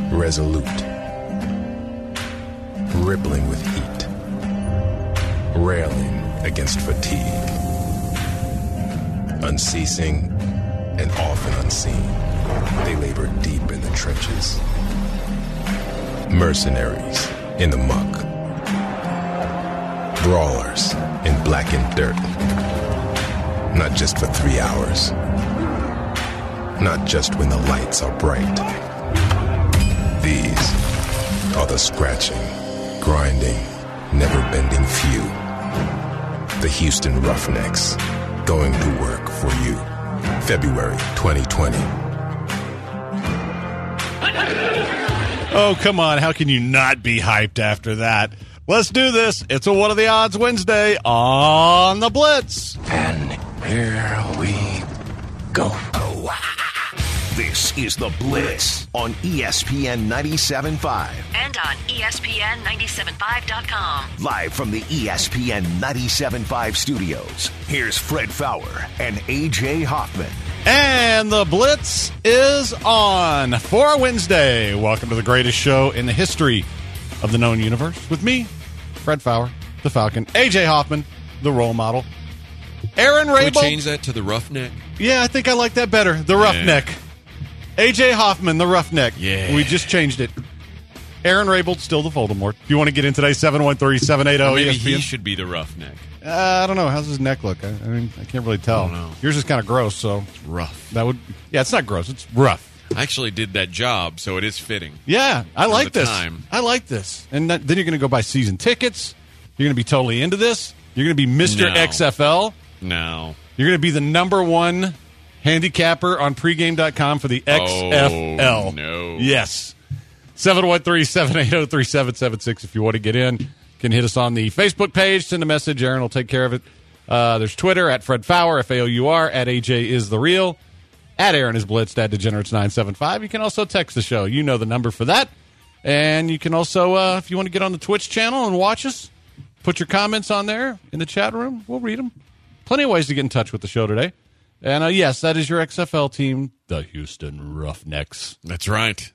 resolute, rippling with heat, railing against fatigue, unceasing and often unseen. They labor deep in the trenches, mercenaries in the muck, brawlers in blackened dirt. Not just for 3 hours, not just when the lights are bright. These are the scratching, grinding, never-bending few. The Houston Roughnecks, going to work for you. February 2020. Oh, come on. How can you not be hyped after that? Let's do this. It's a What Are the Odds Wednesday on the Blitz. And here we go. This is The Blitz on ESPN 97.5. And on ESPN975.com. Live from the ESPN 97.5 studios, here's Fred Fowler and A.J. Hoffman. And the Blitz is on for Wednesday. Welcome to the greatest show in the history of the known universe with me, Fred Fowler, the Falcon, A.J. Hoffman, the role model, Aaron Rabel. Can we change that to the Roughneck? Yeah, I think I like that better. The Roughneck. A.J. Hoffman, the Roughneck. Yeah. We just changed it. Aaron Rabel, still the Voldemort. If you want to get in today, 713-780-ESPN. Maybe he should be the Roughneck. I don't know. How's his neck look? I mean, I can't really tell. I don't know. Yours is kind of gross, so. It's rough. That would. Yeah, it's not gross. It's rough. I actually did that job, so it is fitting. Yeah, I like the this. time. I like this. And then you're going to go buy season tickets. You're going to be totally into this. You're going to be Mr. No. XFL. No. You're going to be the number one handicapper on pregame.com for the XFL. Oh, no. Yes. 713-780-3776 if you want to get in. You can hit us on the Facebook page. Send a message. Aaron will take care of it. There's Twitter, at Fred Fowler, F-A-O-U-R, at AJ is the real, at Aaron is blitzed, at Degenerates975. You can also text the show. You know the number for that. And you can also, if you want to get on the Twitch channel and watch us, put your comments on there in the chat room. We'll read them. Plenty of ways to get in touch with the show today. And, yes, that is your XFL team, the Houston Roughnecks. That's right.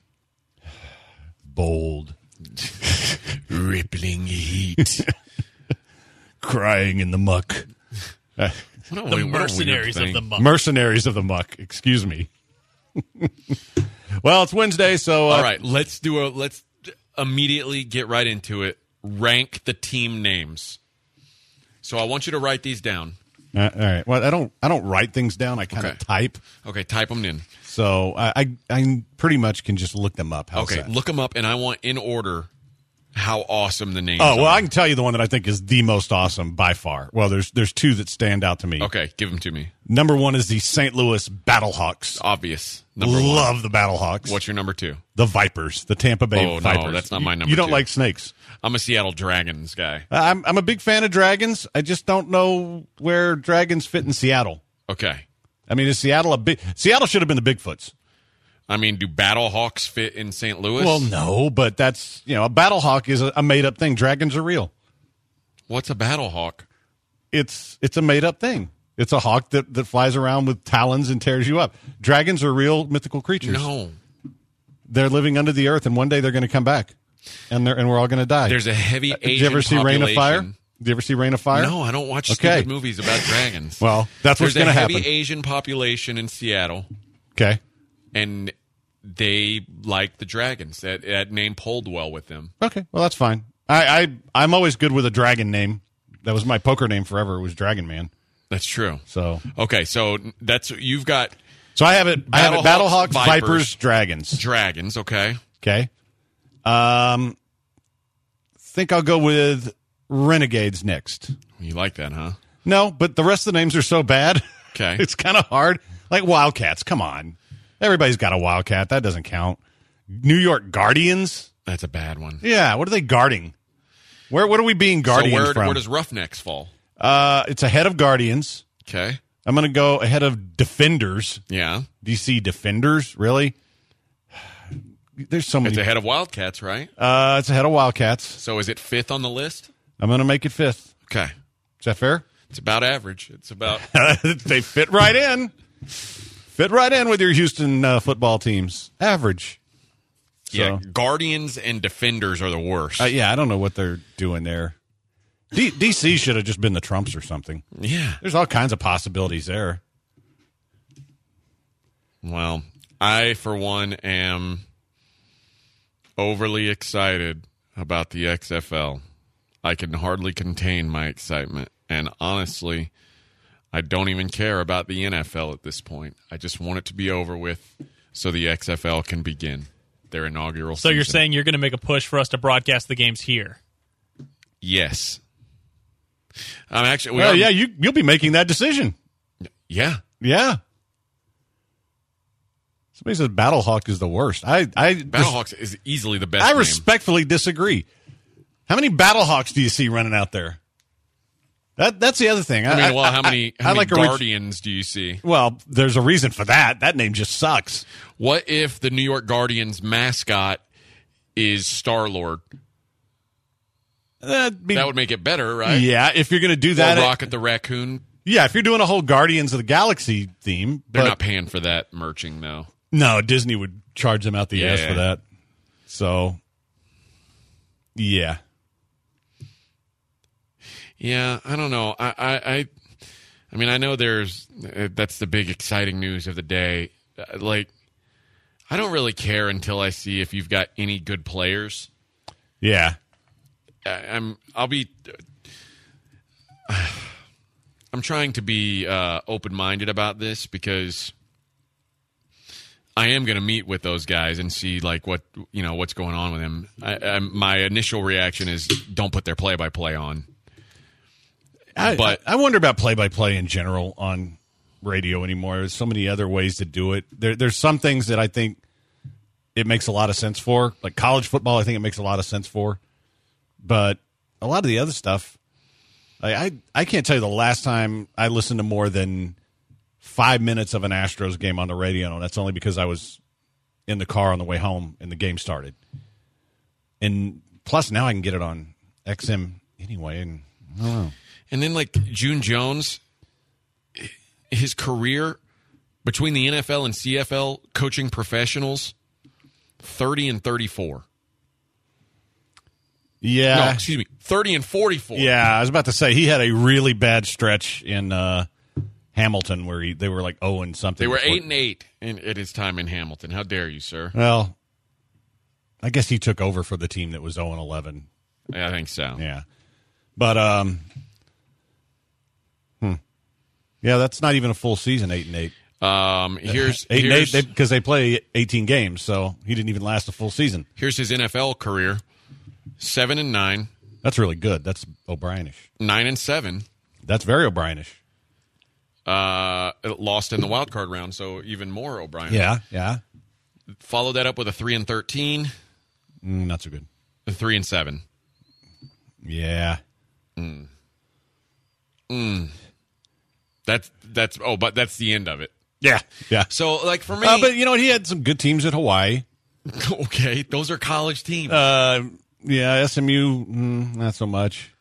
Bold. Rippling heat. Crying in the muck. The mercenaries of the muck. Mercenaries of the muck. Excuse me. Well, it's Wednesday, so... All right, let's immediately get right into it. Rank the team names. So I want you to write these down. All right. Well, I don't write things down. I kind of type. Okay, type them in. So I pretty much can just look them up. How's that? Look them up, and I want in order how awesome the names are. Oh, well, I can tell you the one that I think is the most awesome by far. Well, there's two that stand out to me. Okay, give them to me. Number one is the St. Louis Battlehawks. Obvious. Number one. Love the Battlehawks. What's your number two? The Vipers, the Tampa Bay Vipers. No, that's not my number You don't two. like snakes. I'm a Seattle Dragons guy. I'm a big fan of dragons. I just don't know where dragons fit in Seattle. Okay. I mean, is Seattle Seattle should have been the Bigfoots. I mean, do Battlehawks fit in St. Louis? Well, no, but that's, a Battlehawk is a made-up thing. Dragons are real. What's a Battlehawk? It's a made-up thing. It's a hawk that flies around with talons and tears you up. Dragons are real mythical creatures. No. They're living under the earth, and one day they're going to come back, and we're all going to die. There's a heavy Asian Did you ever see population. Rain of Fire? Did you ever see Rain of Fire? No, I don't watch stupid movies about dragons. Well, that's what's going to happen. There's a heavy Asian population in Seattle. Okay. And they like the dragons. That name pulled well with them. Okay, well, that's fine. I'm always good with a dragon name. That was my poker name forever. It was Dragon Man. That's true. So okay, so you've got. So I have it. Battlehawks, Vipers, Dragons. Dragons. Okay. Okay. Think I'll go with Renegades next. You like that, huh? No, but the rest of the names are so bad. Okay. It's kind of hard. Like Wildcats. Come on. Everybody's got a Wildcat. That doesn't count. New York Guardians. That's a bad one. Yeah. What are they guarding? What are we being guardians from? Where does Roughnecks fall? It's ahead of Guardians. Okay. I'm going to go ahead of Defenders. Yeah. DC Defenders, really? There's so many. It's ahead of Wildcats, right? It's ahead of Wildcats. So is it fifth on the list? I'm going to make it fifth. Okay. Is that fair? It's about average. It's about... They fit right in. Fit right in with your Houston football teams. Average. So. Yeah, guardians and defenders are the worst. I don't know what they're doing there. DC should have just been the Trumps or something. Yeah. There's all kinds of possibilities there. Well, I, for one, am overly excited about the XFL. I can hardly contain my excitement. And honestly, I don't even care about the NFL at this point. I just want it to be over with so the XFL can begin their inaugural season. So you're saying you're going to make a push for us to broadcast the games here? Yes. I'm actually. You'll be making that decision. Yeah. Yeah. Somebody says Battlehawk is the worst. Battlehawks is easily the best. I name. respectfully disagree. How many Battlehawks do you see running out there? That's the other thing. How many Guardians do you see? Well, there's a reason for that. That name just sucks. What if the New York Guardians mascot is Star-Lord? That would make it better, right? Yeah, if you're going to do that. Or Rocket the Raccoon. Yeah, if you're doing a whole Guardians of the Galaxy theme. They're not paying for that merching, though. No, Disney would charge them out the ass for that. So, yeah. Yeah, I don't know. I mean, I know that's the big exciting news of the day. Like, I don't really care until I see if you've got any good players. Yeah. I'm trying to be open-minded about this because I am going to meet with those guys and see like what's going on with them. My initial reaction is don't put their play-by-play on. But I wonder about play-by-play in general on radio anymore. There's so many other ways to do it. There's some things that I think it makes a lot of sense for, like college football. I think it makes a lot of sense for, but a lot of the other stuff, I can't tell you the last time I listened to more than 5 minutes of an Astros game on the radio, and that's only because I was in the car on the way home and the game started. And plus, now I can get it on XM anyway, and I don't know. And then, like, June Jones, his career between the NFL and CFL coaching professionals, 30 and 34. Yeah. No, excuse me, 30 and 44. Yeah, I was about to say, he had a really bad stretch in Hamilton where they were like 0 and something. They were 8-8 at his time in Hamilton. How dare you, sir? Well, I guess he took over for the team that was 0 and 11. Yeah, I think so. Yeah. But, yeah, that's not even a full season, 8-8. Here's 8-8 because they play 18 games, so he didn't even last a full season. Here's his NFL career: 7-9. That's really good. That's O'Brienish. 9-7. That's very O'Brienish. Lost in the wild card round, so even more O'Brien. Yeah. Followed that up with a 3-13. Not so good. A 3-7. Yeah. But that's the end of it. Yeah. So, like, for me... but, you know, he had some good teams at Hawaii. Okay, those are college teams. Yeah, SMU, not so much.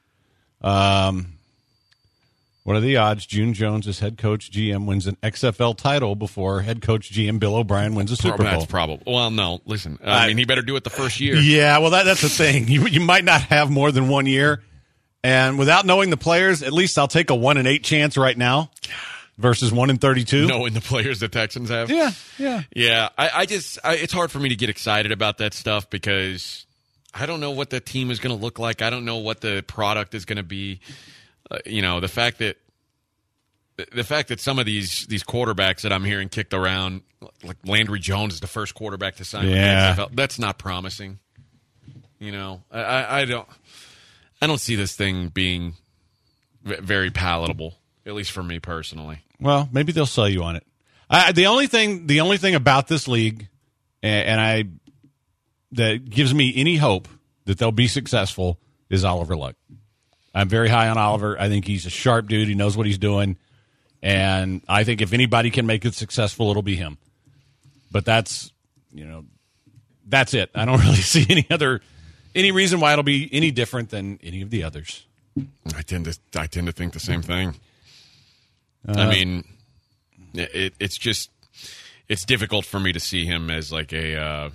What are the odds June Jones as head coach GM wins an XFL title before head coach GM Bill O'Brien wins a Super Bowl? That's probable. Well, no, listen. I mean, he better do it the first year. Yeah, well, that's the thing. You might not have more than 1 year. And without knowing the players, at least I'll take a 1-8 chance right now versus 1-32. Knowing the players the Texans have. Yeah. Yeah, it's hard for me to get excited about that stuff because I don't know what the team is going to look like. I don't know what the product is going to be. The fact that some of these quarterbacks that I'm hearing kicked around, like Landry Jones is the first quarterback to sign with the XFL, that's not promising. I don't see this thing being very palatable, at least for me personally. Well, maybe they'll sell you on it. The only thing about this league, that gives me any hope that they'll be successful, is Oliver Luck. I'm very high on Oliver. I think he's a sharp dude. He knows what he's doing. And I think if anybody can make it successful, it'll be him. But that's it. I don't really see any reason why it'll be any different than any of the others. I tend to think the same thing. I mean, it's difficult for me to see him as like a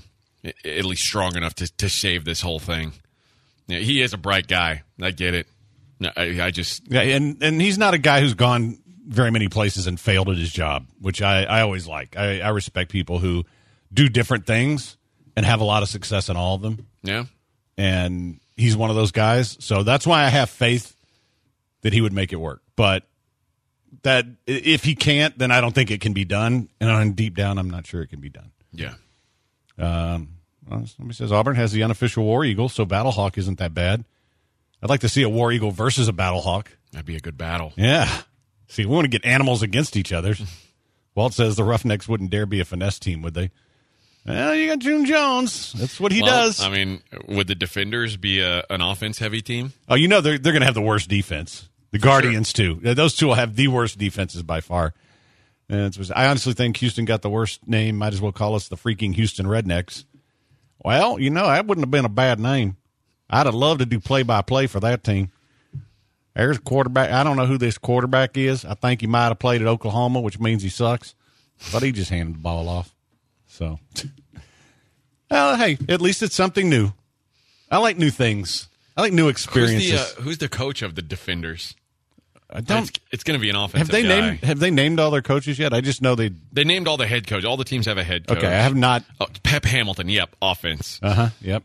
at least strong enough to save this whole thing. Yeah, he is a bright guy. I get it. No, I just and he's not a guy who's gone very many places and failed at his job, which I always like. I respect people who do different things and have a lot of success in all of them. Yeah. And he's one of those guys. So that's why I have faith that he would make it work. But that if he can't, then I don't think it can be done. And deep down, I'm not sure it can be done. Yeah. Somebody says Auburn has the unofficial War Eagle, so Battlehawk isn't that bad. I'd like to see a War Eagle versus a Battlehawk. That'd be a good battle. Yeah. See, we want to get animals against each other. Walt says the Roughnecks wouldn't dare be a finesse team, would they? Well, you got June Jones. That's what he does. I mean, would the Defenders be an offense-heavy team? Oh, you know they're going to have the worst defense. The Guardians, too. Those two will have the worst defenses by far. And I honestly think Houston got the worst name. Might as well call us the freaking Houston Rednecks. Well, that wouldn't have been a bad name. I'd have loved to do play-by-play for that team. There's a quarterback. I don't know who this quarterback is. I think he might have played at Oklahoma, which means he sucks. But he just handed the ball off. So, well, hey, at least it's something new. I like new things. I like new experiences. Who's the coach of the Defenders? I don't. It's going to be an offensive guy. Have they named all their coaches yet? I just know they named all the head coach. All the teams have a head coach. Okay, I have not. Oh, Pep Hamilton. Yep, offense. Yep.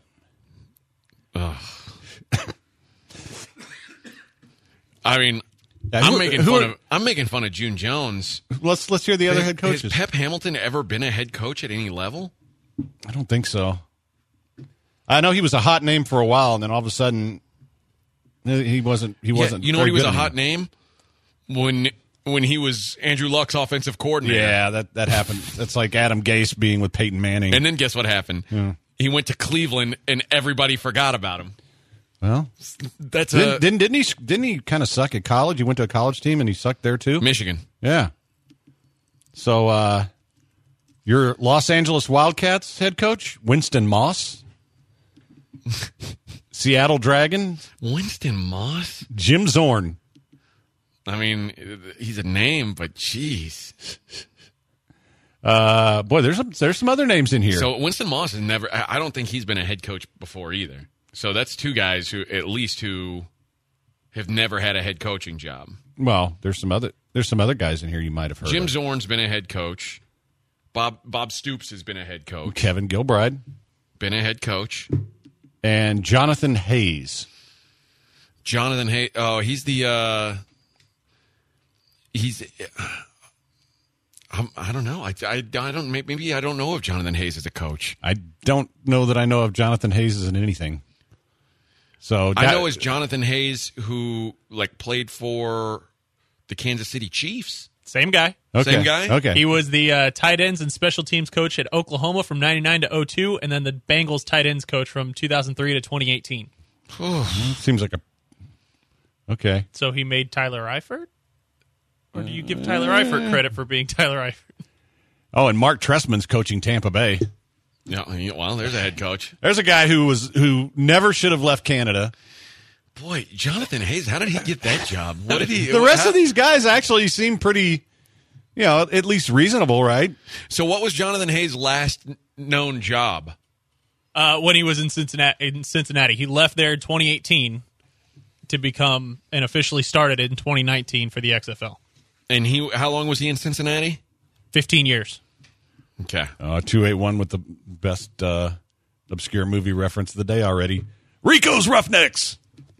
I mean, I'm making fun of June Jones. Let's hear the other head coaches. Has Pep Hamilton ever been a head coach at any level? I don't think so. I know he was a hot name for a while, and then all of a sudden, he wasn't. He wasn't. You know, he was a hot name when he was Andrew Luck's offensive coordinator. Yeah, that happened. That's like Adam Gase being with Peyton Manning. And then guess what happened? Yeah. He went to Cleveland, and everybody forgot about him. Well, didn't he kind of suck at college? He went to a college team and he sucked there too. Michigan. Yeah. So your Los Angeles Wildcats head coach Winston Moss, Seattle Dragons Winston Moss, Jim Zorn. I mean, he's a name, but jeez. Boy, there's some other names in here. So Winston Moss has never. I don't think he's been a head coach before either. So that's two guys who have never had a head coaching job. Well, there's some other guys in here you might have heard. Jim of. Zorn's been a head coach. Bob Stoops has been a head coach. Kevin Gilbride been a head coach, and Jonathan Hayes. Jonathan Hayes. Oh, he's the. I don't know. I don't. Maybe I don't know if Jonathan Hayes is a coach. I don't know that I know if Jonathan Hayes is in anything. So I know is Jonathan Hayes who played for the Kansas City Chiefs. Same guy. Okay. Same guy. Okay. He was the tight ends and special teams coach at Oklahoma from 99 to 2002, and then the Bengals tight ends coach from 2003 to 2018. Seems like a okay. So he made Tyler Eifert. Or do you give Tyler Eifert credit for being Tyler Eifert? Oh, and Mark Trestman's coaching Tampa Bay. Yeah, well, there's a head coach. There's a guy who never should have left Canada. Boy, Jonathan Hayes, how did he get that job? What did he? The rest of these guys actually seem pretty, at least reasonable, right? So, what was Jonathan Hayes' last known job? When he was in Cincinnati, he left there in 2018 to become and officially started in 2019 for the XFL. And how long was he in Cincinnati? 15 years. Okay. 281 with the best obscure movie reference of the day already. Rico's Roughnecks.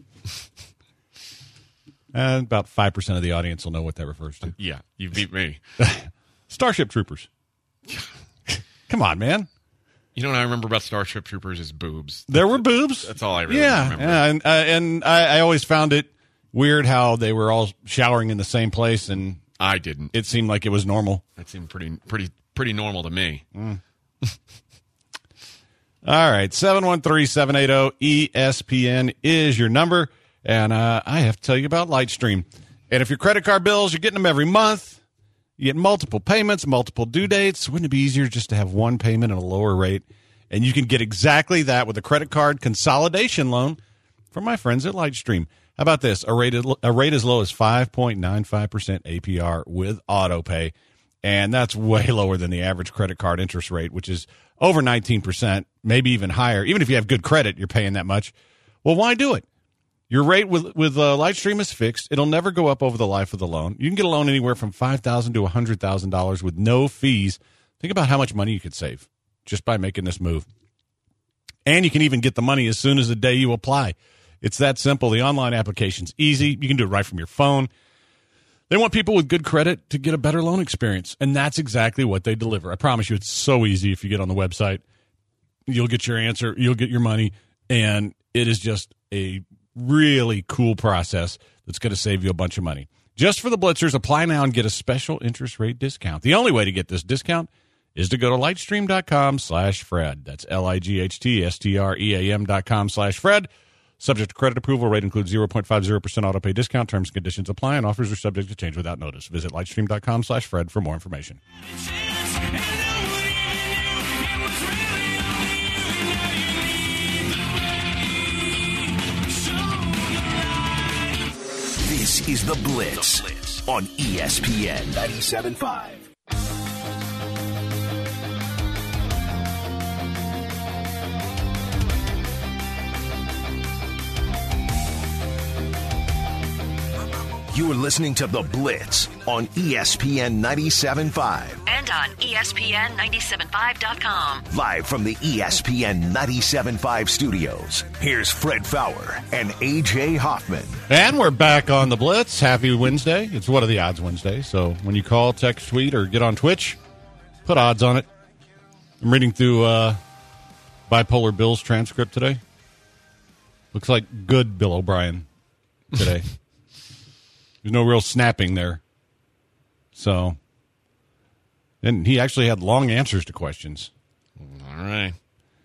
About 5% of the audience will know what that refers to. Yeah, you beat me. Starship Troopers. Come on, man. You know what I remember about Starship Troopers is boobs. There were boobs. That's all I really remember. Yeah, and I always found it weird how they were all showering in the same place, and I didn't. It seemed like it was normal. That seemed pretty normal to me. All right, 713-780-ESPN is your number, and I have to tell you about Lightstream. And if your credit card bills, you're getting them every month, you get multiple payments, multiple due dates. Wouldn't it be easier just to have one payment at a lower rate? And you can get exactly that with a credit card consolidation loan from my friends at Lightstream. How about this? A rate as low as 5.95% APR with autopay. And that's way lower than the average credit card interest rate, which is over 19%, maybe even higher. Even if you have good credit, you're paying that much. Well, why do it? Your rate with Lightstream is fixed. It'll never go up over the life of the loan. You can get a loan anywhere from $5,000 to $100,000 with no fees. Think about how much money you could save just by making this move. And you can even get the money as soon as the day you apply. It's that simple. The online application's easy. You can do it right from your phone. They want people with good credit to get a better loan experience, and that's exactly what they deliver. I promise you, it's so easy. If you get on the website, you'll get your answer, you'll get your money, and it is just a really cool process that's going to save you a bunch of money. Just for the Blitzers, apply now and get a special interest rate discount. The only way to get this discount is to go to lightstream.com/Fred. That's lightstream.com/Fred. Subject to credit approval. Rate includes 0.50% auto pay discount. Terms and conditions apply, and offers are subject to change without notice. Visit lightstream.com/Fred for more information. This is The Blitz on ESPN 97.5. You're listening to The Blitz on ESPN 97.5. And on ESPN975.com. Live from the ESPN 97.5 studios, here's Fred Faour and AJ Hoffman. And we're back on the Blitz. Happy Wednesday. It's What Are the Odds Wednesday. So when you call, text, tweet, or get on Twitch, put odds on it. I'm reading through Bipolar Bill's transcript today. Looks like good Bill O'Brien today. There's no real snapping there. So, and he actually had long answers to questions. All right.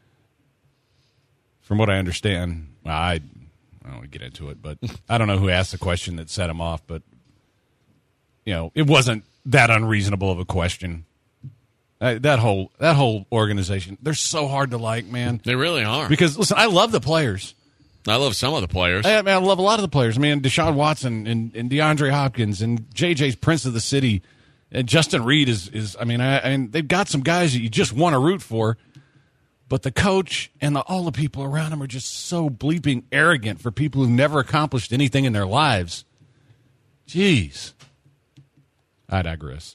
From what I understand, well, I don't want to get into it, but I don't know who asked the question that set him off, but, you know, it wasn't that unreasonable of a question. That whole organization, they're so hard to like, man. They really are. Because, listen, I love the players. I love some of the players. I love a lot of the players. I mean, Deshaun Watson and DeAndre Hopkins and JJ's Prince of the City and Justin Reed is I mean, they've got some guys that you just want to root for, but the coach and all the people around him are just so bleeping arrogant for people who've never accomplished anything in their lives. Jeez. I digress.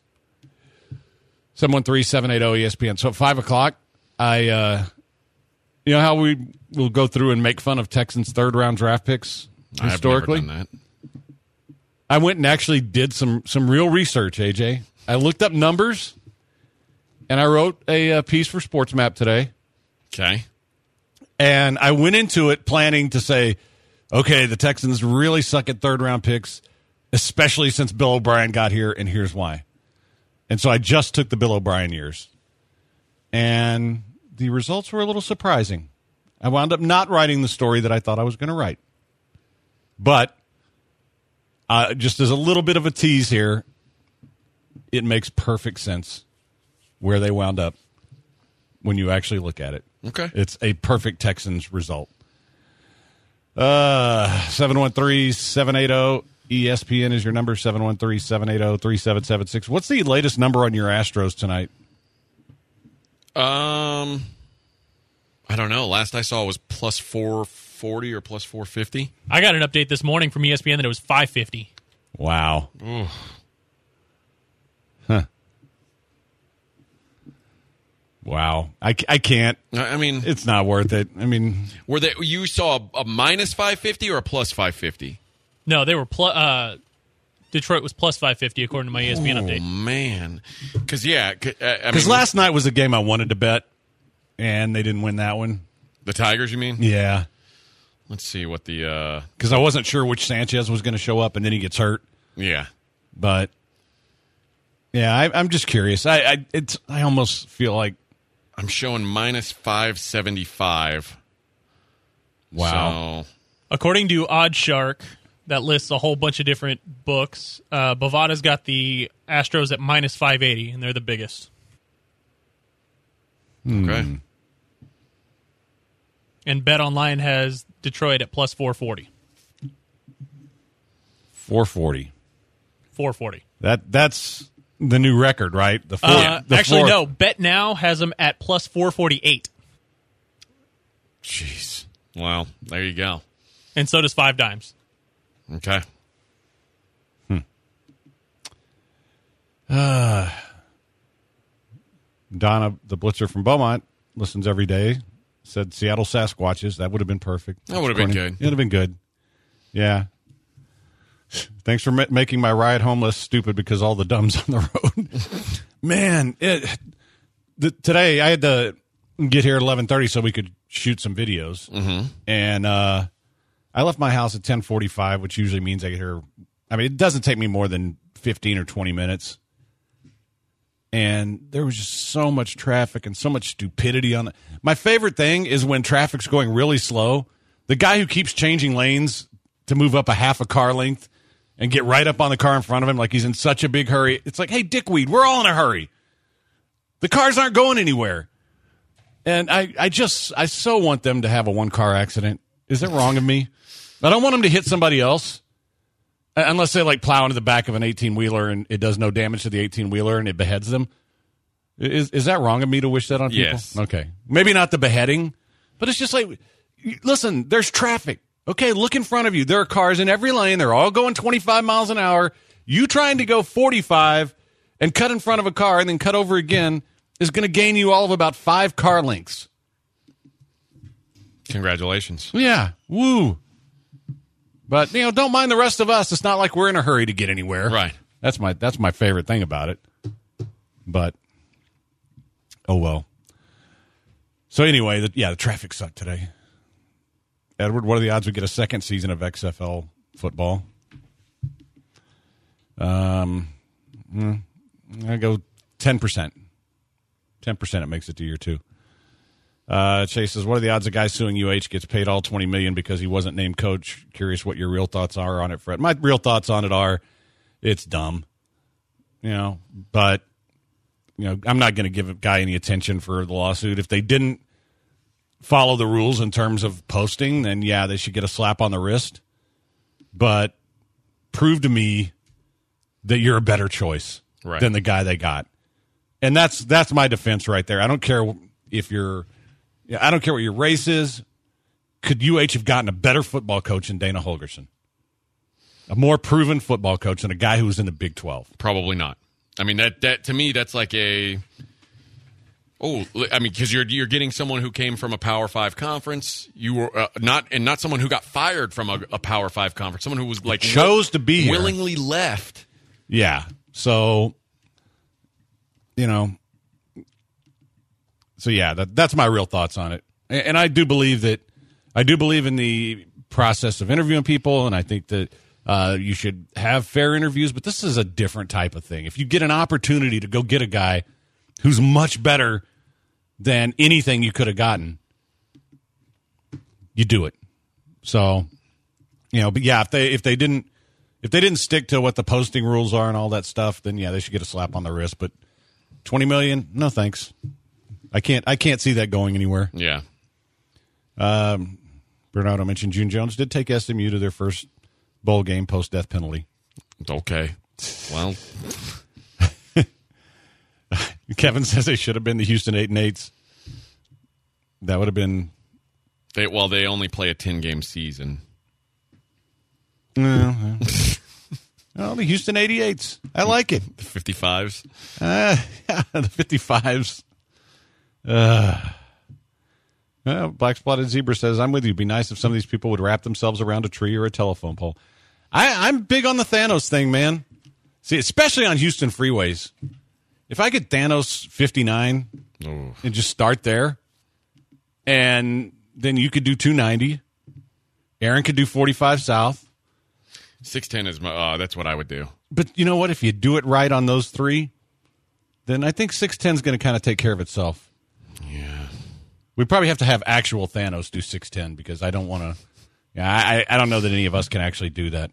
713-780-ESPN. So at 5 o'clock, you know how we will go through and make fun of Texans' third-round draft picks historically? I've never done that. I went and actually did some real research, AJ. I looked up numbers, and I wrote a piece for SportsMap today. Okay. And I went into it planning to say, okay, the Texans really suck at third-round picks, especially since Bill O'Brien got here, and here's why. And so I just took the Bill O'Brien years. And the results were a little surprising. I wound up not writing the story that I thought I was going to write. But just as a little bit of a tease here, it makes perfect sense where they wound up when you actually look at it. Okay. It's a perfect Texans result. 713-780-ESPN is your number, 713-780-3776. What's the latest number on your Astros tonight? I don't know. Last I saw was plus 440 or plus 450. I got an update this morning from ESPN that it was 550. Wow. Ooh. Huh. Wow. I can't. I mean, it's not worth it. I mean, you saw a minus 550 or a plus 550? No, they were Detroit was plus 550 according to my ESPN update. Oh man, because last night was a game I wanted to bet, and they didn't win that one. The Tigers, you mean? Yeah. Let's see what the because I wasn't sure which Sanchez was going to show up, and then he gets hurt. Yeah, but yeah, I'm just curious. I almost feel like I'm showing minus 575. Wow. So, according to OddsShark, that lists a whole bunch of different books. Bovada's got the Astros at minus 580, and they're the biggest. Okay. And BetOnline has Detroit at plus 440. 440. 440. That's the new record, right? The actually, fourth. no. Bet Now has them at plus 448. Jeez. Well, there you go. And so does Five Dimes. Okay. Donna, the Blitzer from Beaumont, listens every day. Said Seattle Sasquatches. That would have been perfect. That would have been good. It would have been good. Yeah. Thanks for making my ride home less stupid because all the dumbs on the road. Man, today I had to get here at 11:30 so we could shoot some videos. Mm-hmm. And I left my house at 10:45, which usually means I get here. I mean, it doesn't take me more than 15 or 20 minutes. And there was just so much traffic and so much stupidity on it. My favorite thing is when traffic's going really slow, the guy who keeps changing lanes to move up a half a car length and get right up on the car in front of him like he's in such a big hurry. It's like, hey, dickweed, we're all in a hurry. The cars aren't going anywhere. And I so want them to have a one-car accident. Is it wrong of me? I don't want them to hit somebody else. Unless they like plow into the back of an 18-wheeler and it does no damage to the 18-wheeler and it beheads them. Is that wrong of me to wish that on people? Yes. Okay. Maybe not the beheading, but it's just like, listen, there's traffic. Okay, look in front of you. There are cars in every lane. They're all going 25 miles an hour. You trying to go 45 and cut in front of a car and then cut over again is going to gain you all of about 5 car lengths. Congratulations. Yeah. Woo. But, don't mind the rest of us. It's not like we're in a hurry to get anywhere. Right. That's my favorite thing about it. But, oh well. So anyway, the traffic sucked today. Edward, what are the odds we get a second season of XFL football? I go 10%. 10% it makes it to year 2. Chase says, what are the odds a guy suing UH gets paid all $20 million because he wasn't named coach? Curious what your real thoughts are on it, Fred. My real thoughts on it are it's dumb. But I'm not going to give a guy any attention for the lawsuit. If they didn't follow the rules in terms of posting, then yeah, they should get a slap on the wrist. But prove to me that you're a better choice than the guy they got. And that's my defense right there. I don't care if you're I don't care what your race is. Could UH have gotten a better football coach than Dana Holgerson? A more proven football coach than a guy who was in the Big 12? Probably not. I mean, that to me, that's like because you're getting someone who came from a Power 5 conference. You were not someone who got fired from a Power 5 conference. Someone who was like chose to be willingly left. Yeah. So, So yeah, that's my real thoughts on it, and I do believe in the process of interviewing people, and I think that you should have fair interviews. But this is a different type of thing. If you get an opportunity to go get a guy who's much better than anything you could have gotten, you do it. So, but yeah, if they didn't stick to what the posting rules are and all that stuff, then yeah, they should get a slap on the wrist. But $20 million, no thanks. I can't see that going anywhere. Yeah. Bernardo mentioned June Jones did take SMU to their first bowl game post-death penalty. Okay. Well. Kevin says they should have been the Houston 8-8s. That would have been... They only play a 10-game season. Well, the Houston 88s. I like it. The 55s? Yeah, the 55s. Black Spotted Zebra says, I'm with you. It'd be nice if some of these people would wrap themselves around a tree or a telephone pole. I'm big on the Thanos thing, man. See, especially on Houston freeways. If I get Thanos 59 and just start there, and then you could do 290. Aaron could do 45 south. 610 is that's what I would do. But you know what? If you do it right on those 3, then I think 610 is going to kind of take care of itself. Yeah. We probably have to have actual Thanos do 610 because I don't want to. Yeah, I don't know that any of us can actually do that.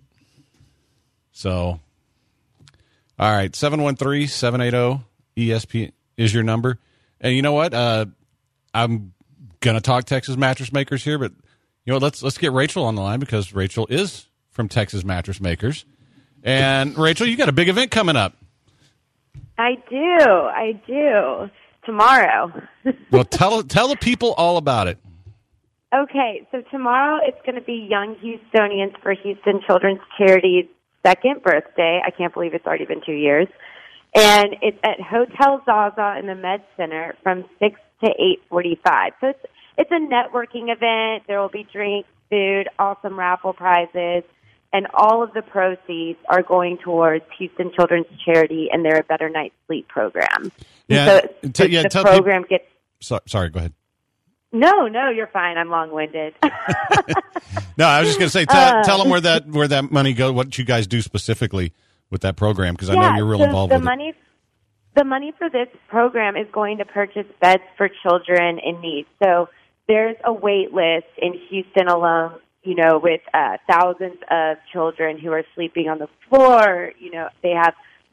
So, all right, 713-780-ESP is your number. And you know what? I'm going to talk Texas Mattress Makers here, but let's get Rachel on the line because Rachel is from Texas Mattress Makers. And Rachel, you got a big event coming up. I do. Tomorrow. Well, tell the people all about it. Okay, so tomorrow it's going to be Young Houstonians for Houston Children's Charity's second birthday. I can't believe it's already been 2 years. And it's at Hotel Zaza in the Med Center from 6 to 8:45. So it's a networking event. There will be drinks, food, awesome raffle prizes, and all of the proceeds are going towards Houston Children's Charity and their Better Night's Sleep program. Yeah, so the program gets... Sorry, go ahead. No, you're fine. I'm long-winded. No, I was just going to say, tell them where that money goes, what you guys do specifically with that program, because I know you're real involved with it. The money for this program is going to purchase beds for children in need. So there's a wait list in Houston alone, with thousands of children who are sleeping on the floor. They have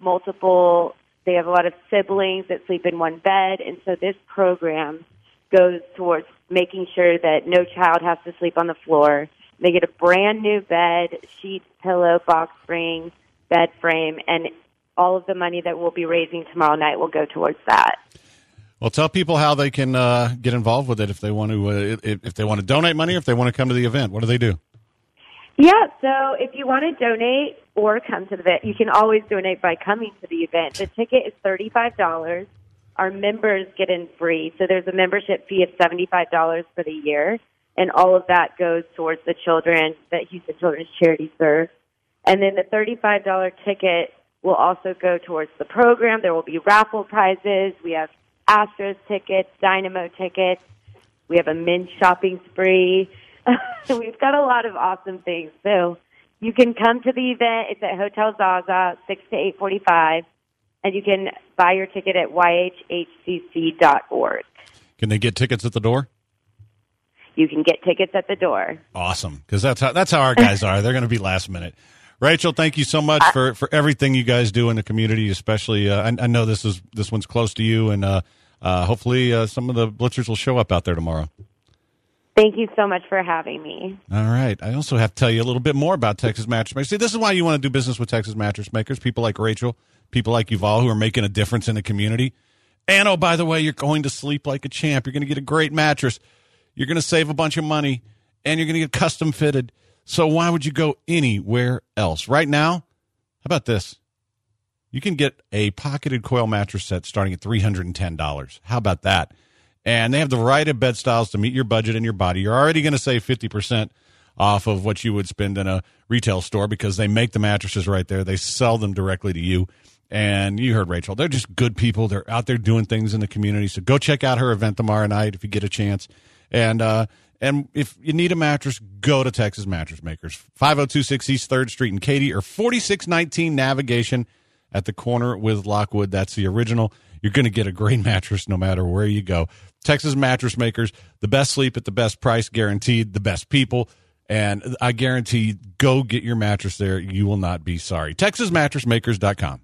a lot of siblings that sleep in one bed. And so this program goes towards making sure that no child has to sleep on the floor. They get a brand new bed, sheets, pillow, box spring, bed frame, and all of the money that we'll be raising tomorrow night will go towards that. Well, tell people how they can get involved with it if they want to donate money or if they want to come to the event. What do they do? Yeah, so if you want to donate or come to the event, you can always donate by coming to the event. The ticket is $35. Our members get in free, so there's a membership fee of $75 for the year, and all of that goes towards the children that Houston Children's Charity serves. And then the $35 ticket will also go towards the program. There will be raffle prizes. We have Astros tickets, Dynamo tickets. We have a men's shopping spree. We've got a lot of awesome things. So you can come to the event. It's at Hotel Zaza, 6 to 8:45. And you can buy your ticket at yhhcc.org. Can they get tickets at the door? You can get tickets at the door. Awesome, because that's how our guys are. They're going to be last minute. Rachel, thank you so much for everything you guys do in the community, especially I know this one's close to you, and hopefully some of the Blitzers will show up out there tomorrow. Thank you so much for having me. All right. I also have to tell you a little bit more about Texas Mattress Makers. See, this is why you want to do business with Texas Mattress Makers, people like Rachel, people like Yuval who are making a difference in the community. And, oh, by the way, you're going to sleep like a champ. You're going to get a great mattress. You're going to save a bunch of money, and you're going to get custom fitted. So why would you go anywhere else? Right now, how about this? You can get a pocketed coil mattress set starting at $310. How about that? And they have the variety of bed styles to meet your budget and your body. You're already going to save 50% off of what you would spend in a retail store because they make the mattresses right there. They sell them directly to you. And you heard Rachel. They're just good people. They're out there doing things in the community. So go check out her event tomorrow night if you get a chance. And if you need a mattress, go to Texas Mattress Makers. 5026 East 3rd Street in Katy or 4619 Navigation at the corner with Lockwood. That's the original. You're going to get a great mattress no matter where you go. Texas Mattress Makers, the best sleep at the best price, guaranteed, the best people. And I guarantee, go get your mattress there. You will not be sorry. TexasMattressMakers.com.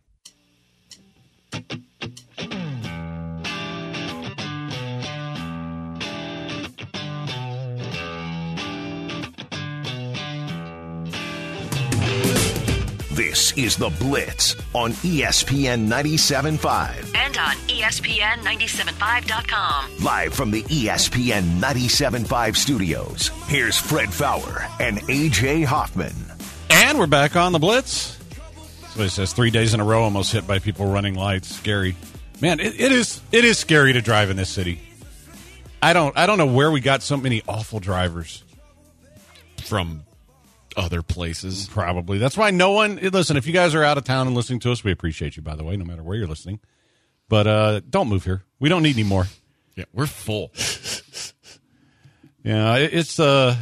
This is The Blitz on ESPN 97.5. And on ESPN 97.5.com. Live from the ESPN 97.5 studios, here's Fred Faour and A.J. Hoffman. And we're back on The Blitz. Somebody says 3 days in a row almost hit by people running lights. Scary. Man, it is scary to drive in this city. I don't know where we got so many awful drivers. From other places. Probably. That's why no one... Listen, if you guys are out of town and listening to us, we appreciate you, by the way, no matter where you're listening. But don't move here. We don't need any more. Yeah, we're full. Yeah, it's...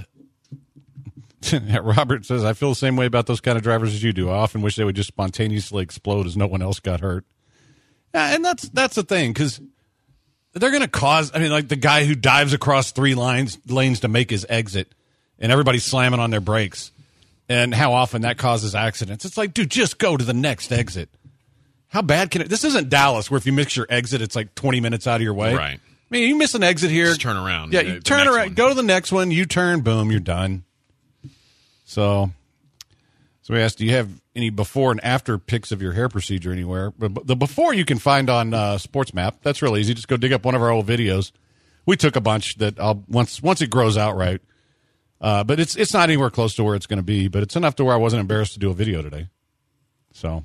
Robert says, I feel the same way about those kind of drivers as you do. I often wish they would just spontaneously explode as no one else got hurt. And that's the thing, because they're going to cause... I mean, like the guy who dives across 3 lanes to make his exit, and everybody's slamming on their brakes. And how often that causes accidents. It's like, dude, just go to the next exit. How bad can it... This isn't Dallas, where if you miss your exit, it's like 20 minutes out of your way. Right. I mean, you miss an exit here. Just turn around. Yeah, you turn around, go to the next one, you turn, boom, you're done. So So we asked, do you have any before and after pics of your hair procedure anywhere? But the before you can find on SportsMap. That's real easy. Just go dig up one of our old videos. We took a bunch that once it grows out right. But it's not anywhere close to where it's going to be. But it's enough to where I wasn't embarrassed to do a video today. So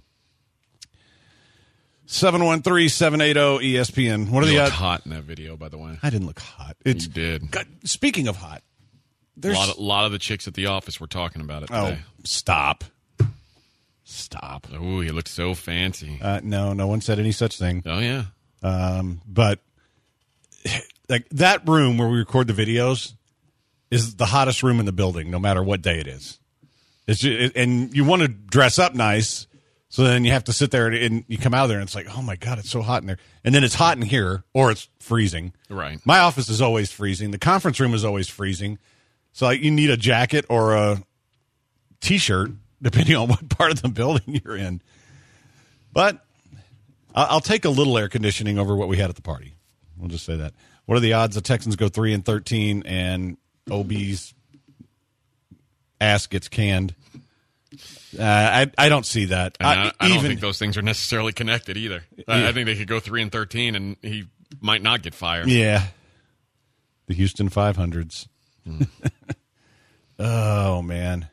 713-780-ESPN. What are You the looked odds? hot in that video, by the way. I didn't look hot. You did. God, speaking of hot, there's A lot of the chicks at the office were talking about it today. Stop. Ooh, he looked so fancy. No one said any such thing. Oh, yeah. But like that room where we record the videos is the hottest room in the building, no matter what day it is. It's just, and you want to dress up nice, so then you have to sit there and you come out of there and it's like, oh my God, it's so hot in there. And then it's hot in here, or it's freezing. Right. My office is always freezing. The conference room is always freezing. So like, you need a jacket or a T-shirt, depending on what part of the building you're in. But I'll take a little air conditioning over what we had at the party. We'll just say that. What are the odds the Texans go 3-13 and OB's ass gets canned? I don't see that. I don't think those things are necessarily connected either. I think they could go 3-13 and he might not get fired. Yeah. The Houston 500s. Oh, man.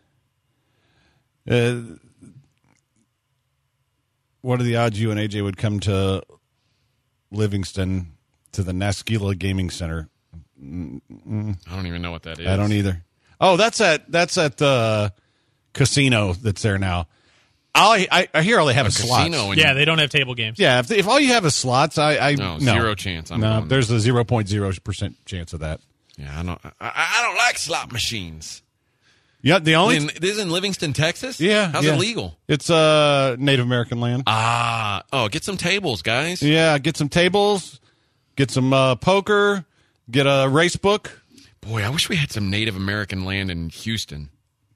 What are the odds you and AJ would come to Livingston to the Naskila Gaming Center? I don't even know what that is. I don't either. Oh, that's at the casino that's there now. I hear all they have is slots. Yeah, they don't have table games. Yeah, if all you have is slots, no, zero chance. There's a 0.0% chance of that. Yeah, I don't like slot machines. Yeah, the only this is in Livingston, Texas. Yeah, how's it legal? It's Native American land. Get some tables, guys. Yeah, get some tables, get some poker, get a race book. Boy, I wish we had some Native American land in Houston.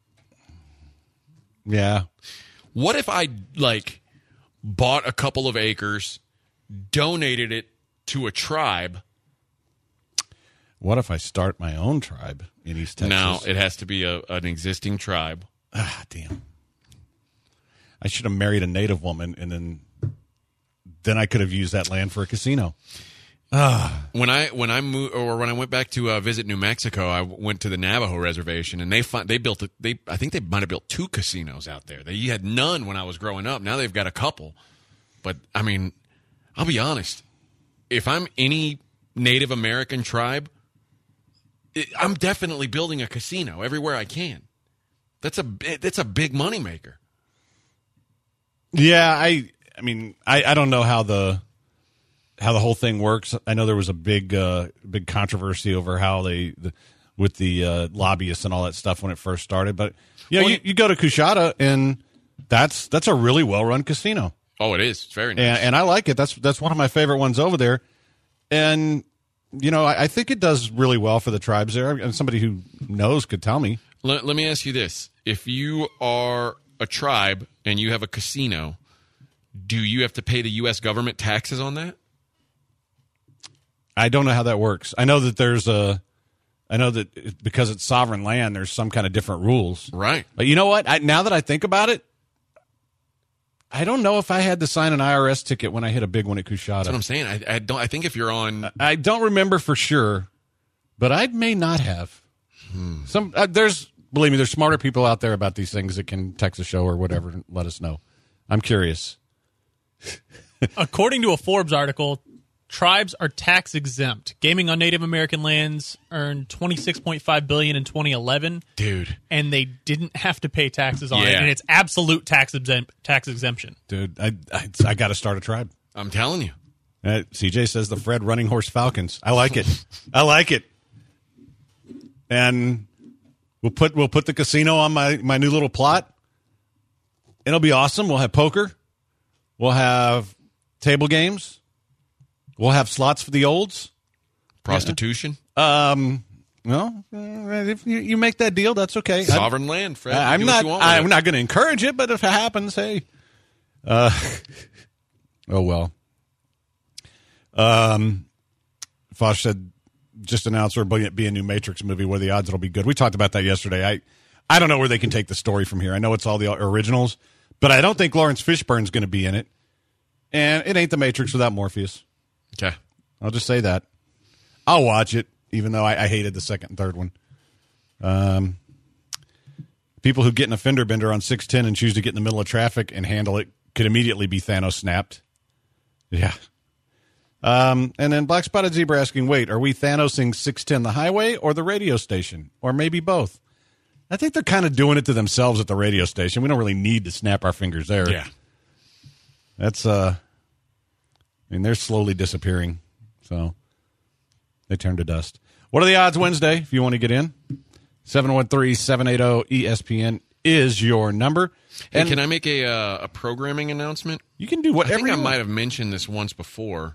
Yeah. What if I bought a couple of acres, donated it to a tribe? What if I start my own tribe in East Texas? No, it has to be an existing tribe. Damn. I should have married a native woman, and then I could have used that land for a casino. When I moved, or when I went back to visit New Mexico, I went to the Navajo reservation, and they built I think they might have built 2 casinos out there. They had none when I was growing up. Now they've got a couple. But I mean, I'll be honest. If I'm any Native American tribe, I'm definitely building a casino everywhere I can. That's a big moneymaker. Yeah, I mean, I don't know how the whole thing works. I know there was a big controversy over how with the lobbyists and all that stuff when it first started. But you go to Coushatta and that's a really well run casino. Oh, it is. It's very nice, and I like it. That's one of my favorite ones over there. And I think it does really well for the tribes there. And somebody who knows could tell me. Let me ask you this: if you are a tribe and you have a casino, do you have to pay the U.S. government taxes on that? I don't know how that works. I know that because it's sovereign land, there's some kind of different rules. Right. But you know what? Now that I think about it, I don't know if I had to sign an IRS ticket when I hit a big one at Coushatta. That's what I'm saying. I don't. I think if you're on, I don't remember for sure, but I may not have. Believe me, there's smarter people out there about these things that can text the show or whatever and let us know. I'm curious. According to a Forbes article, tribes are tax exempt. Gaming on Native American lands earned $26.5 billion in 2011, dude, and they didn't have to pay taxes on it, Yeah. and it's absolute tax exemption. Dude, I got to start a tribe. I'm telling you. CJ says the Fred Running Horse Falcons. I like it. I like it. And we'll put the casino on my new little plot. It'll be awesome. We'll have poker. We'll have table games. We'll have slots for the olds. Prostitution. Well, if you make that deal, that's okay. Sovereign land, Fred. I'm not going to encourage it, but if it happens, hey. Oh well. Fosh said, just announced there'll be a new Matrix movie. What are the odds it'll be good? We talked about that yesterday. I don't know where they can take the story from here. I know it's all the originals, but I don't think Lawrence Fishburne's going to be in it. And it ain't The Matrix without Morpheus. Okay. I'll just say that. I'll watch it, even though I hated the second and third one. People who get in a fender bender on 610 and choose to get in the middle of traffic and handle it could immediately be Thanos snapped. Yeah. And then Black Spotted Zebra asking, wait, are we Thanosing 610 the highway or the radio station? Or maybe both? I think they're kind of doing it to themselves at the radio station. We don't really need to snap our fingers there. Yeah. That's, they're slowly disappearing. So they turn to dust. What are the odds Wednesday if you want to get in? 713-780-ESPN is your number. And can I make a programming announcement? You can do whatever I think you I want. might have mentioned this once before.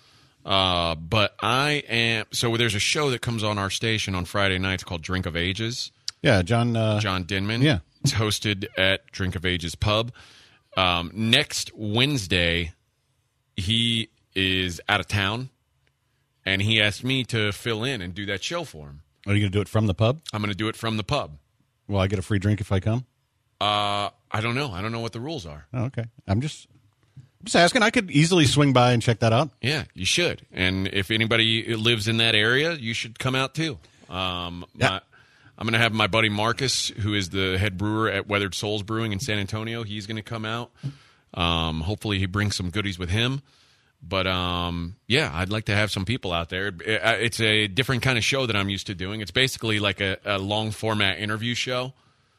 But I am... So there's a show that comes on our station on Friday nights called Drink of Ages. Yeah, John Denman. Yeah. It's hosted at Drink of Ages Pub. Next Wednesday, he is out of town, and he asked me to fill in and do that show for him. Are you going to do it from the pub? I'm going to do it from the pub. Will I get a free drink if I come? I don't know. I don't know what the rules are. Oh, okay. I'm just asking. I could easily swing by and check that out. Yeah, you should. And if anybody lives in that area, you should come out too. I'm going to have my buddy Marcus, who is the head brewer at Weathered Souls Brewing in San Antonio. He's going to come out. Hopefully he brings some goodies with him. But, yeah, I'd like to have some people out there. It's a different kind of show that I'm used to doing. It's basically like a long-format interview show,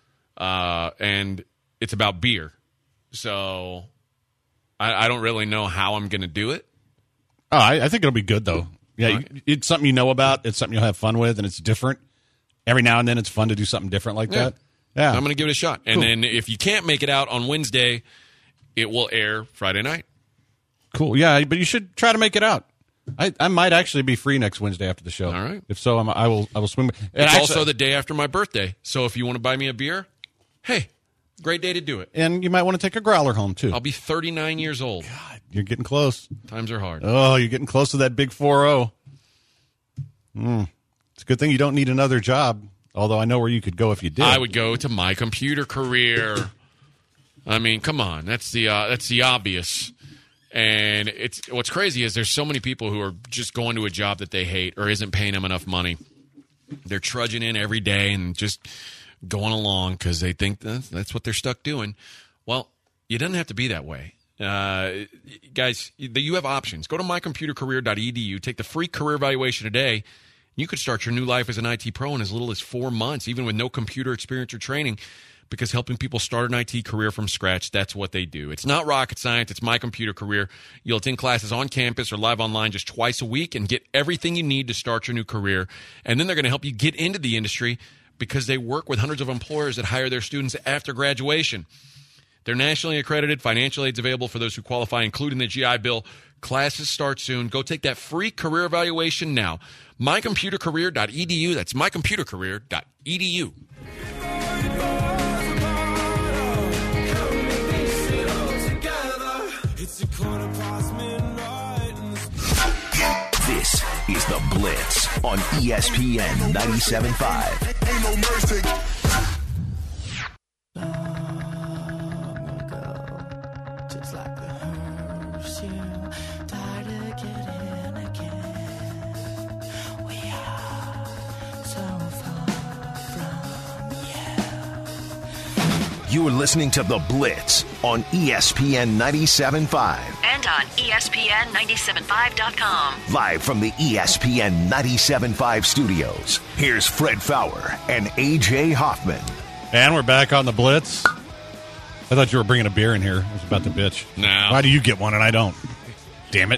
and it's about beer. So I don't really know how I'm going to do it. Oh, I think it'll be good, though. Yeah, Right. it's something you know about. It's something you'll have fun with, and it's different. Every now and then it's fun to do something different like that. Yeah. I'm going to give it a shot. And Cool. then if you can't make it out on Wednesday, it will air Friday night. Cool. Yeah, but you should try to make it out. I might actually be free next Wednesday after the show. All right. If so, I will swing. It's also the day after my birthday. So if you want to buy me a beer, hey, great day to do it. And you might want to take a growler home, too. I'll be 39 years old. You're getting close. Times are hard. Oh, you're getting close to that big 4-0. It's a good thing you don't need another job, although I know where you could go if you did. I would go to My Computer Career. I mean, come on. That's the obvious. And what's crazy is there's so many people who are just going to a job that they hate or isn't paying them enough money. They're trudging in every day and just going along because they think that's what they're stuck doing. Well, it doesn't have to be that way. Guys, you have options. Go to mycomputercareer.edu. Take the free career evaluation today. You could start your new life as an IT pro in as little as 4 months, even with no computer experience or training, because helping people start an IT career from scratch, that's what they do. It's not rocket science. It's My Computer Career. You'll attend classes on campus or live online just twice a week and get everything you need to start your new career. And then they're going to help you get into the industry because they work with hundreds of employers that hire their students after graduation. They're nationally accredited. Financial aid's available for those who qualify, including the GI Bill. Classes start soon. Go take that free career evaluation now. mycomputercareer.edu. That's mycomputercareer.edu. This is The Blitz on ESPN 97.5. Ain't no mercy. Just like the hearse, you tired of getting again. We are so far from you. You're listening to The Blitz on ESPN 97.5. And on ESPN975.com. Live from the ESPN 97.5 studios, here's Fred Fowler and A.J. Hoffman. And we're back on the Blitz. I thought you were bringing a beer in here. I was about to bitch. No. Why do you get one and I don't? Damn it.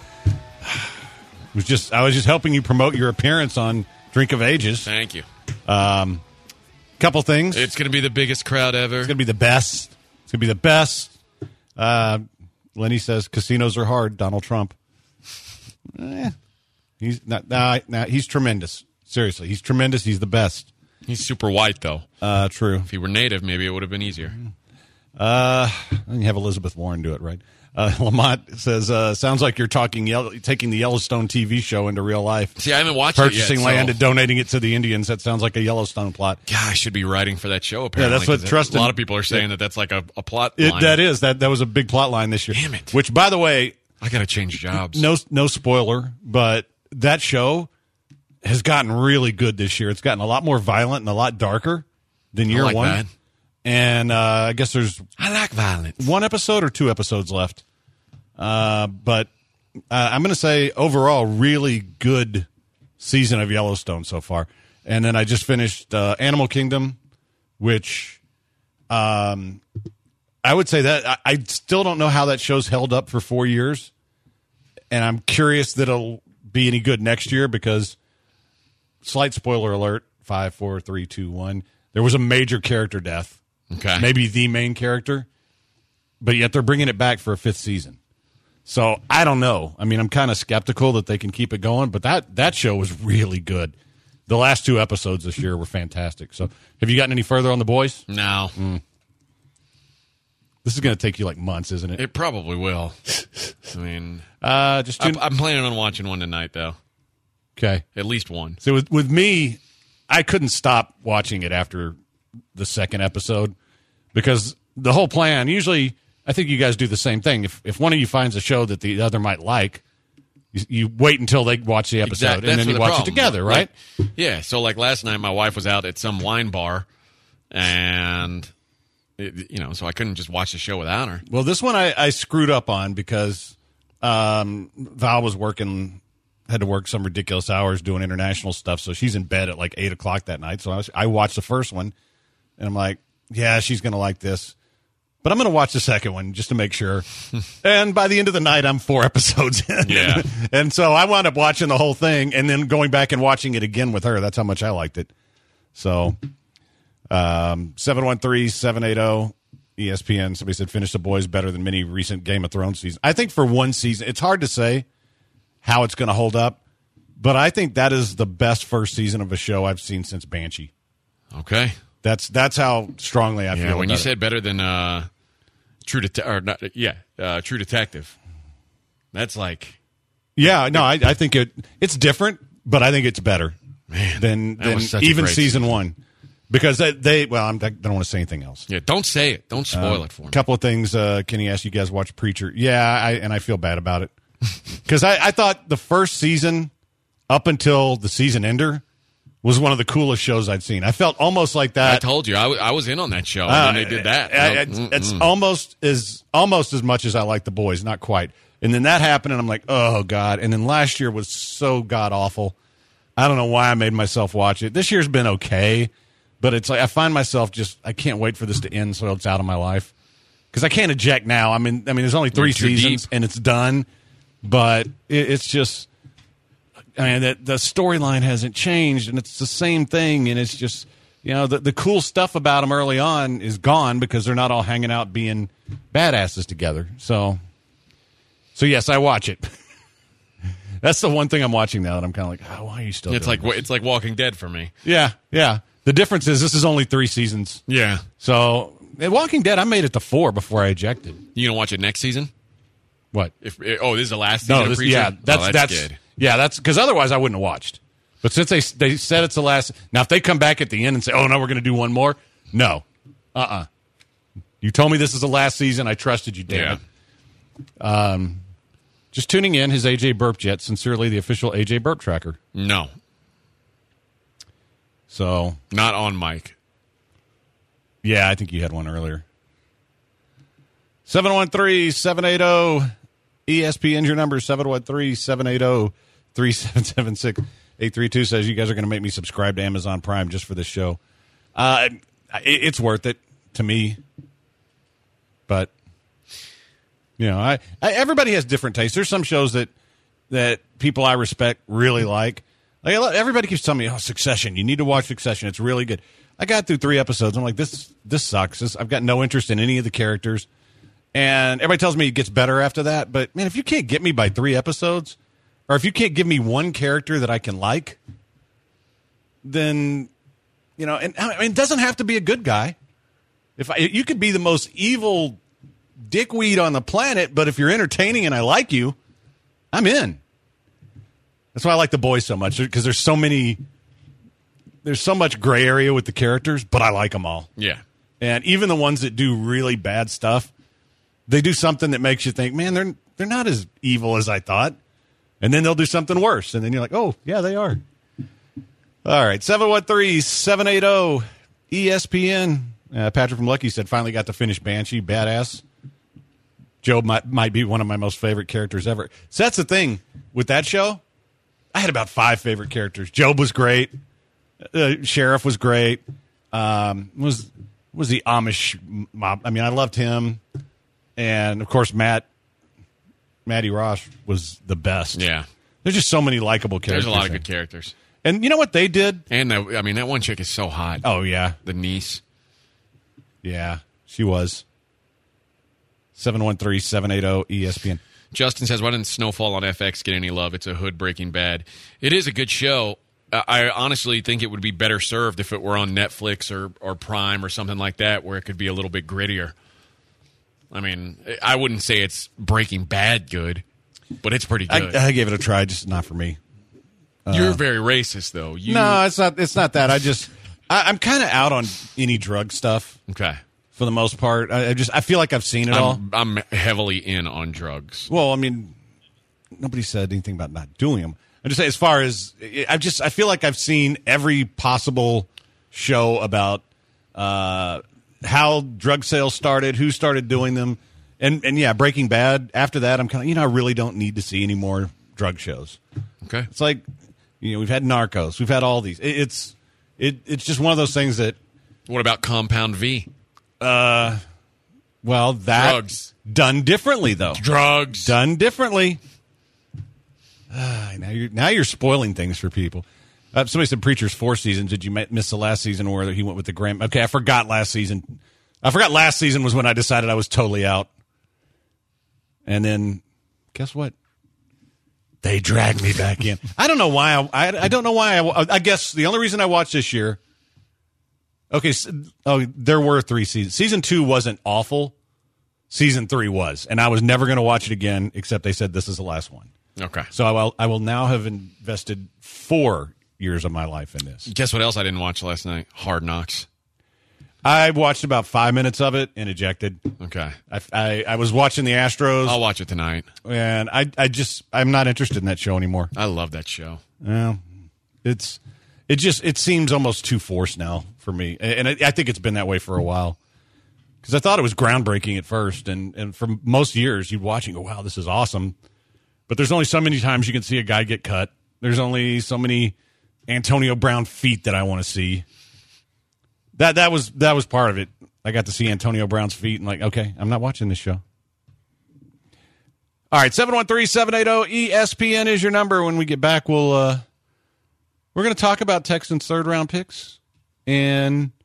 I was just helping you promote your appearance on Drink of Ages. Thank you. Couple things. It's going to be the biggest crowd ever. It's going to be the best. It's going to be the best. Lenny says casinos are hard. Donald Trump. He's not. He's tremendous. Seriously, he's tremendous. He's the best. He's super white, though. True. If he were native, maybe it would have been easier. I can have Elizabeth Warren do it, right? Lamont says, sounds like you're taking the Yellowstone TV show into real life. See, I haven't watched it yet. Purchasing land and donating it to the Indians. That sounds like a Yellowstone plot. God, I should be writing for that show, apparently. Yeah, that's what 'cause Trustin... A lot of people are saying that's like a plot line. That is. That was a big plot line this year. Damn it. Which, by the way... I got to change jobs. No spoiler, but that show has gotten really good this year. It's gotten a lot more violent and a lot darker than year like one. that. And I guess there's I like violence. 1 episode or 2 episodes left. But I'm going to say overall, really good season of Yellowstone so far. And then I just finished Animal Kingdom, which I would say that I still don't know how that show's held up for 4 years. And I'm curious that it'll be any good next year because, slight spoiler alert, 5, 4, 3, 2, 1, there was a major character death. Okay. Maybe the main character. But yet they're bringing it back for a 5th season. So I don't know. I mean, I'm kind of skeptical that they can keep it going, but that show was really good. The last 2 episodes this year were fantastic. So have you gotten any further on The Boys? No. This is going to take you like months, isn't it? It probably will. I mean, I'm I'm planning on watching one tonight, though. Okay. At least one. So with me, I couldn't stop watching it after the 2nd episode because the whole plan, usually I think you guys do the same thing. If one of you finds a show that the other might like, you wait until they watch the episode Exactly. and then you watch it together, right? Yeah. So like last night, my wife was out at some wine bar and, so I couldn't just watch the show without her. Well, this one I screwed up on because Val was had to work some ridiculous hours doing international stuff, so she's in bed at like 8 o'clock that night. So I watched the first one, and I'm like, yeah, she's going to like this. But I'm going to watch the second one just to make sure. And by the end of the night, I'm 4 episodes in. Yeah. And so I wound up watching the whole thing and then going back and watching it again with her. That's how much I liked it. So 713-780 ESPN. Somebody said, finish The Boys better than many recent Game of Thrones seasons. I think for one season, it's hard to say how it's going to hold up, but I think that is the best first season of a show I've seen since Banshee. Okay. That's how strongly I feel. Yeah, when you about said better than True Detective, that's like yeah, no, I think it's different, but I think it's better than even season 1 because they I don't want to say anything else. Yeah, don't say it. Don't spoil it for me. A couple of things. Kenny asked you guys watch Preacher. Yeah, I feel bad about it because I thought the first season up until the season ender was one of the coolest shows I'd seen. I felt almost like that. I told you I was in on that show when they did that. It's almost as much as I like The Boys, not quite. And then that happened, and I'm like, oh God. And then last year was so god awful. I don't know why I made myself watch it. This year's been okay, but it's like I find myself I can't wait for this to end so it's out of my life because I can't eject now. I mean, there's only 3 seasons and it's done, but it's just. I mean, the storyline hasn't changed, and it's the same thing, and it's just, the cool stuff about them early on is gone because they're not all hanging out being badasses together. So yes, I watch it. That's the one thing I'm watching now that I'm kind of like, oh, why are you still doing this? It's like Walking Dead for me. Yeah. The difference is this is only 3 seasons. Yeah. So, Walking Dead, I made it to 4 before I ejected. You going to watch it next season? What? This is the last season of Preacher? That's good. Yeah, that's because otherwise I wouldn't have watched. But since they said it's the last, now if they come back at the end and say, "Oh no, we're going to do one more," no, You told me this is the last season. I trusted you, damn it. Just tuning in, his AJ Burp Jet. Sincerely, the official AJ Burp Tracker. No, so not on mic. Yeah, I think you had one earlier. 713-780 ESPN's your number, 713-780-3776. 832 says you guys are going to make me subscribe to Amazon Prime just for this show. It's worth it to me. But, everybody has different tastes. There's some shows that people I respect really like. Everybody keeps telling me, Succession. You need to watch Succession. It's really good. I got through 3 episodes. I'm like, this sucks. I've got no interest in any of the characters. And everybody tells me it gets better after that. But, man, if you can't get me by 3 episodes, or if you can't give me one character that I can like, then, and it doesn't have to be a good guy. You could be the most evil dickweed on the planet, but if you're entertaining and I like you, I'm in. That's why I like The Boys so much, because there's so much gray area with the characters, but I like them all. Yeah. And even the ones that do really bad stuff, they do something that makes you think, man, they're not as evil as I thought. And then they'll do something worse. And then you're like, oh, yeah, they are. All right, 713-780-ESPN. Patrick from Lucky said, finally got to finish Banshee. Badass. Job might be one of my most favorite characters ever. So that's the thing with that show. I had about 5 favorite characters. Job was great. Sheriff was great. Was the Amish mob? I mean, I loved him. And, of course, Matty Ross was the best. Yeah. There's just so many likable characters. There's a lot of good characters. And you know what they did? And, that one chick is so hot. Oh, yeah. The niece. Yeah, she was. 713-780-ESPN. Justin says, why didn't Snowfall on FX get any love? It's a hood Breaking Bad. It is a good show. I honestly think it would be better served if it were on Netflix or Prime or something like that, where it could be a little bit grittier. I mean, I wouldn't say it's Breaking Bad good, but it's pretty good. I gave it a try, just not for me. You're very racist, though. No, it's not. It's not that. I'm kind of out on any drug stuff. Okay. For the most part, I feel like I've seen it all. I'm heavily in on drugs. Well, I mean, nobody said anything about not doing them. I'm just saying, as far as I feel like I've seen every possible show about how drug sales started, who started doing them, and yeah, Breaking Bad. After that, I'm kind of I really don't need to see any more drug shows. Okay, it's like we've had Narcos, we've had all these. It's just one of those things that. What about Compound V? Well, that drugs done differently though. Drugs done differently. Now you're spoiling things for people. Somebody said Preacher's 4 seasons. Did you miss the last season where he went with the Graham? Okay, I forgot last season. Last season was when I decided I was totally out. And then, guess what? They dragged me back in. I don't know why. I don't know why. I guess the only reason I watched this year. Okay, there were 3 seasons. Season 2 wasn't awful. Season 3 was, and I was never going to watch it again. Except they said this is the last one. Okay, so I will now have invested 4 years of my life in this. Guess what else I didn't watch last night? Hard Knocks. I watched about 5 minutes of it and ejected. Okay, I was watching the Astros. I'll watch it tonight, and I'm not interested in that show anymore. I love that show. Yeah, it seems almost too forced now for me, and I think it's been that way for a while. Because I thought it was groundbreaking at first, and for most years you'd watch and go, "Wow, this is awesome." But there's only so many times you can see a guy get cut. There's only so many Antonio Brown feet that I want to see. That was part of it. I got to see Antonio Brown's feet and okay, I'm not watching this show. All right, 713-780-ESPN is your number. When we get back, we're going to talk about Texans' third-round picks and